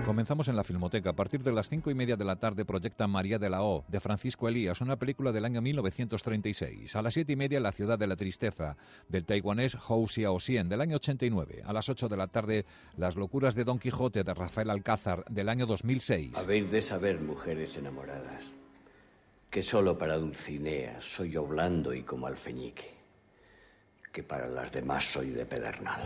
Comenzamos en la Filmoteca. A partir de las 5:30 de la tarde proyecta María de la O, de Francisco Elías, una película del año 1936. A las 7:30, La ciudad de la tristeza, del taiwanés Hou Xiaoxian, del año 89. A las 8 de la tarde, Las locuras de Don Quijote, de Rafael Alcázar, del año 2006. Habéis de saber, mujeres enamoradas, que solo para Dulcinea soy yo blando y como alfeñique, que para las demás soy de pedernal.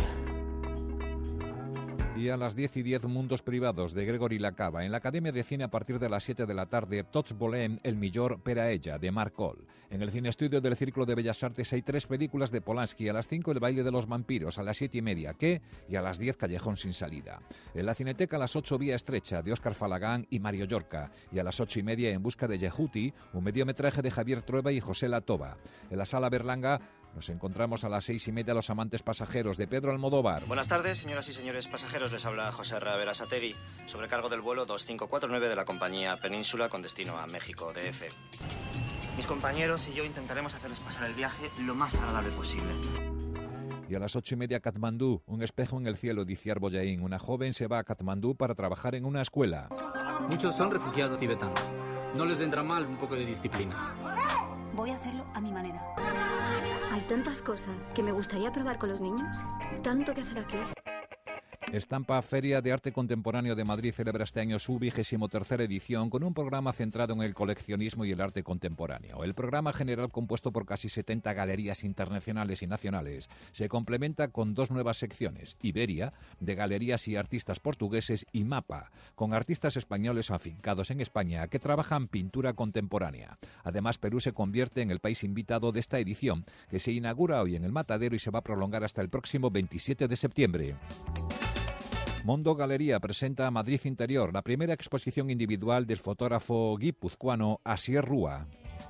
Y a las 10:10, Mundos privados, de Gregory Lacava. En la Academia de Cine, a partir de las 7 de la tarde, Tots volem el millor per a ella, de Marc Coll. En el Cine Estudio del Círculo de Bellas Artes hay 3 películas de Polanski. A las 5, El baile de los vampiros. A las 7:30, ¿Qué? Y a las 10, Callejón sin salida. En la Cineteca, a las 8, Vía estrecha, de Óscar Falagán y Mario Llorca. Y a las 8:30, En busca de Yehuti, un mediometraje de Javier Trueba y José Latoba. En la Sala Berlanga nos encontramos a las 6:30, Los amantes pasajeros, de Pedro Almodóvar. Buenas tardes, señoras y señores pasajeros. Les habla José Berasategui, sobrecargo del vuelo 2549 de la compañía Península con destino a México, DF. Mis compañeros y yo intentaremos hacerles pasar el viaje lo más agradable posible. Y a las 8:30, Katmandú, un espejo en el cielo, de Iciar Boyaín. Una joven se va a Katmandú para trabajar en una escuela. Muchos son refugiados tibetanos. No les vendrá mal un poco de disciplina. Voy a hacerlo a mi manera. Hay tantas cosas que me gustaría probar con los niños. Tanto que hacer aquí. Estampa Feria de Arte Contemporáneo de Madrid celebra este año su 23ª edición con un programa centrado en el coleccionismo y el arte contemporáneo. El programa general, compuesto por casi 70 galerías internacionales y nacionales, se complementa con 2 nuevas secciones: Iberia, de galerías y artistas portugueses, y Mapa, con artistas españoles afincados en España que trabajan pintura contemporánea. Además, Perú se convierte en el país invitado de esta edición, que se inaugura hoy en el Matadero y se va a prolongar hasta el próximo 27 de septiembre. Mondo Galería presenta a Madrid Interior, la primera exposición individual del fotógrafo guipuzcoano Asier Rúa.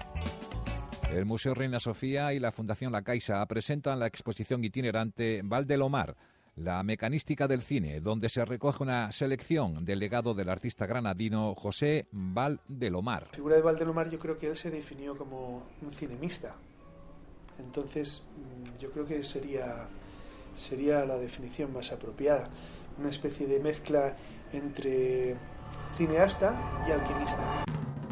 El Museo Reina Sofía y la Fundación La Caixa presentan la exposición itinerante Valdelomar, la mecanística del cine, donde se recoge una selección del legado del artista granadino José Valdelomar. La figura de Valdelomar, yo creo que él se definió como un cinemista. Entonces, yo creo que sería la definición más apropiada. Una especie de mezcla entre cineasta y alquimista.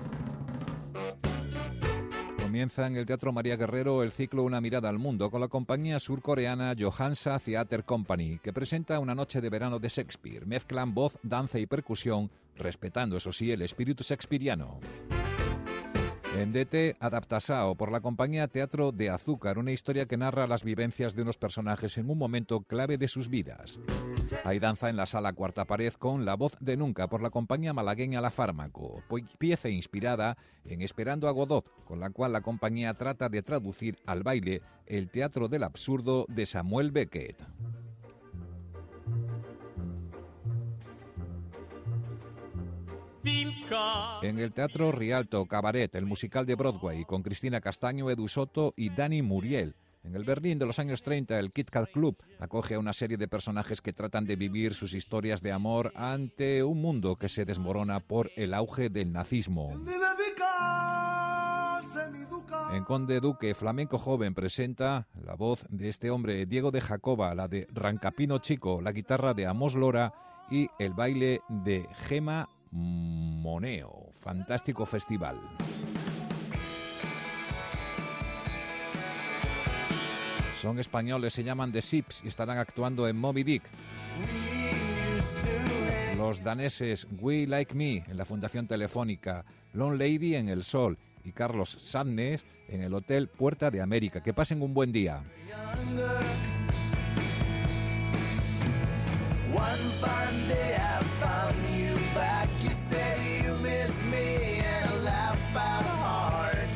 Comienza en el Teatro María Guerrero el ciclo Una mirada al mundo con la compañía surcoreana Johansa Theater Company, que presenta Una noche de verano de Shakespeare. Mezclan voz, danza y percusión, respetando, eso sí, el espíritu shakespeariano. Endete Adaptasao, por la compañía Teatro de Azúcar, una historia que narra las vivencias de unos personajes en un momento clave de sus vidas. Hay danza en la sala Cuarta Pared con La voz de Nunca, por la compañía malagueña La Fármaco, pieza inspirada en Esperando a Godot, con la cual la compañía trata de traducir al baile el teatro del absurdo de Samuel Beckett. En el Teatro Rialto Cabaret, el musical de Broadway, con Cristina Castaño, Edu Soto y Dani Muriel. En el Berlín de los años 30, el Kit Kat Club acoge a una serie de personajes que tratan de vivir sus historias de amor ante un mundo que se desmorona por el auge del nazismo. En Conde Duque, Flamenco Joven presenta la voz de este hombre, Diego de Jacoba, la de Rancapino Chico, la guitarra de Amos Lora y el baile de Gema Moneo. Fantástico festival. Son españoles, se llaman The Sips y estarán actuando en Moby Dick. Los daneses We Like Me en la Fundación Telefónica, Lone Lady en El Sol y Carlos Sadness en el Hotel Puerta de América. Que pasen un buen día. One fine day I found you back. You said you missed me and I laughed out hard.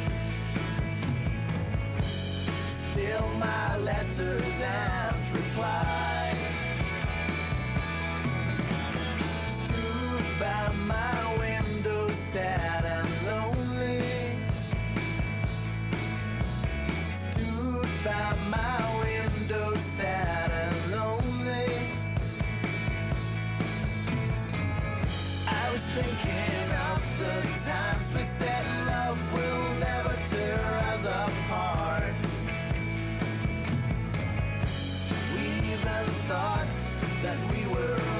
Still my letters and reply stood by my window sad and lonely. Stood by my window sad and lonely. I was thinking of the times we said love will never tear us apart. We even thought that we were